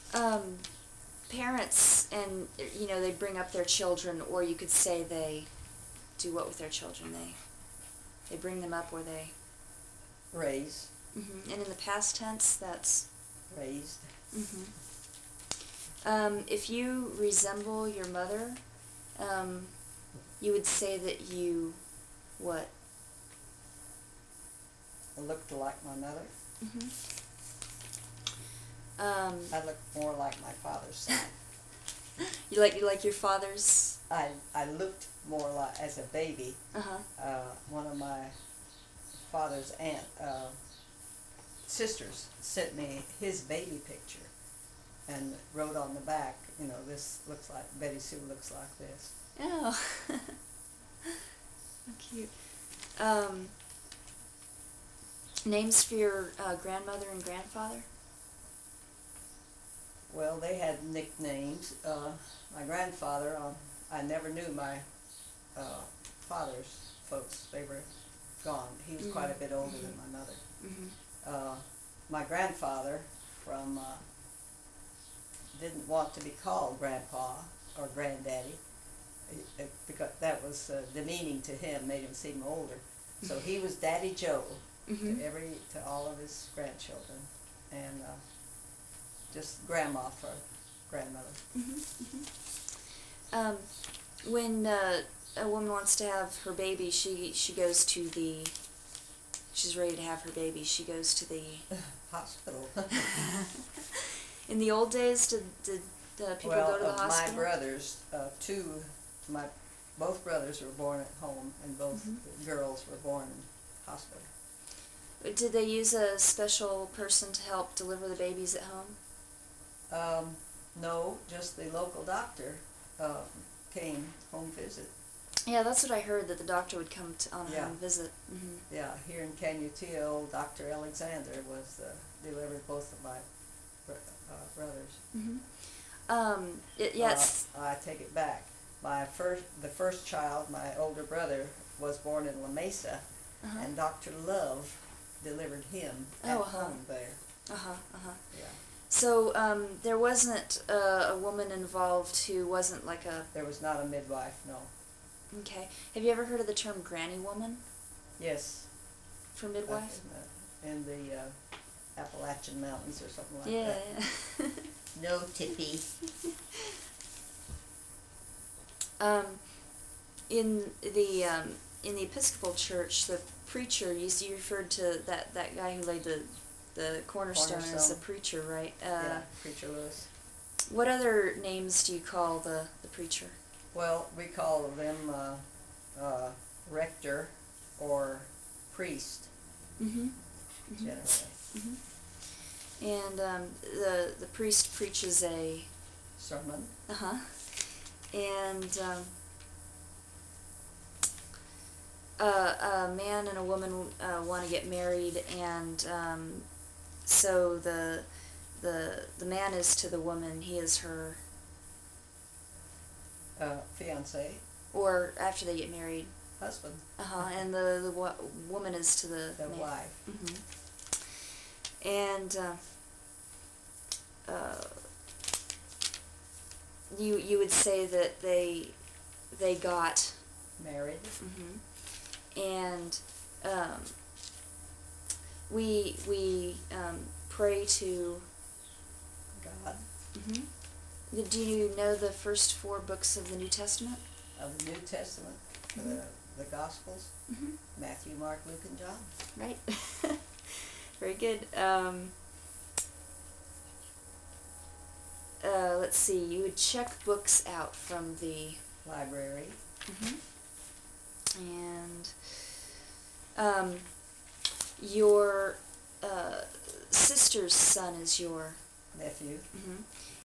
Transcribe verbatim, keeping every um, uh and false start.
Um, parents, and you know, they bring up their children, or you could say they do what with their children? They they bring them up, or they Raise. hmm And in the past tense, that's Raised. hmm Um, if you resemble your mother, um, you would say that you what? I looked like my mother. hmm Um, I look more like my father's side. you like you like your father's. I I looked more like as a baby. Uh huh. Uh, one of my father's aunt uh, sisters sent me his baby picture and wrote on the back, you know, this looks like Betty Sue looks like this. Oh, how cute. Um, names for your uh, grandmother and grandfather? Well, they had nicknames. Uh, my grandfather, um, I never knew my uh, father's folks. They were gone. He was mm-hmm. quite a bit older mm-hmm. than my mother. Mm-hmm. Uh, my grandfather from uh, didn't want to be called grandpa or granddaddy it, it, because that was uh, demeaning to him, made him seem older. So he was Daddy Joe mm-hmm. to every to all of his grandchildren, and uh, just grandma for grandmother. Mm-hmm. Mm-hmm. Um, when uh, a woman wants to have her baby, she she goes to the. She's ready to have her baby. She goes to the hospital. In the old days, did did uh, people well, go to the uh, hospital? my brothers, uh, two, my both brothers were born at home, and both mm-hmm. girls were born in hospital. Did they use a special person to help deliver the babies at home? Um, no, just the local doctor uh, came home visit. Yeah, that's what I heard, that the doctor would come to, on a yeah. home visit. Mm-hmm. Yeah, here in Canutillo, Doctor Alexander was uh, delivered both of my uh, brothers. Mm-hmm. Um, it, yes. Uh, I take it back. My first, the first child, my older brother, was born in La Mesa, uh-huh. and Doctor Love delivered him at oh, uh-huh. home there. Uh-huh, uh-huh. Yeah. So um, there wasn't uh, a woman involved who wasn't like a... There was not a midwife, no. Okay. Have you ever heard of the term granny woman? Yes. For midwife? Uh, in the, in the uh, Appalachian Mountains or something like yeah. that. No, Tippy. um, in the um, in the Episcopal Church, the preacher, you, you referred to that, that guy who laid the the cornerstone, cornerstone. as the preacher, right? Uh, yeah, Preacher Lewis. What other names do you call the, the preacher? Well, we call them uh, uh, rector or priest, mm-hmm. generally. Mm-hmm. And um, the the priest preaches a sermon. Uh huh. And um, uh, a man and a woman uh, want to get married, and um, so the the the man is to the woman. He is her. Uh, fiance. Or after they get married. Husband. Uh huh. And the the wo- woman is to the. The man. wife. Mm-hmm. And uh, uh, you you would say that they they got married. Mm-hmm. And um, we we um, pray to God. Mm-hmm. Do you know the first four books of the New Testament? Of the New Testament, mm-hmm. the the Gospels, mm-hmm. Matthew, Mark, Luke, and John. Right. Very good. Um, uh, let's see. You would check books out from the library. Mm-hmm. And um, your uh, sister's son is your nephew. Mm-hmm.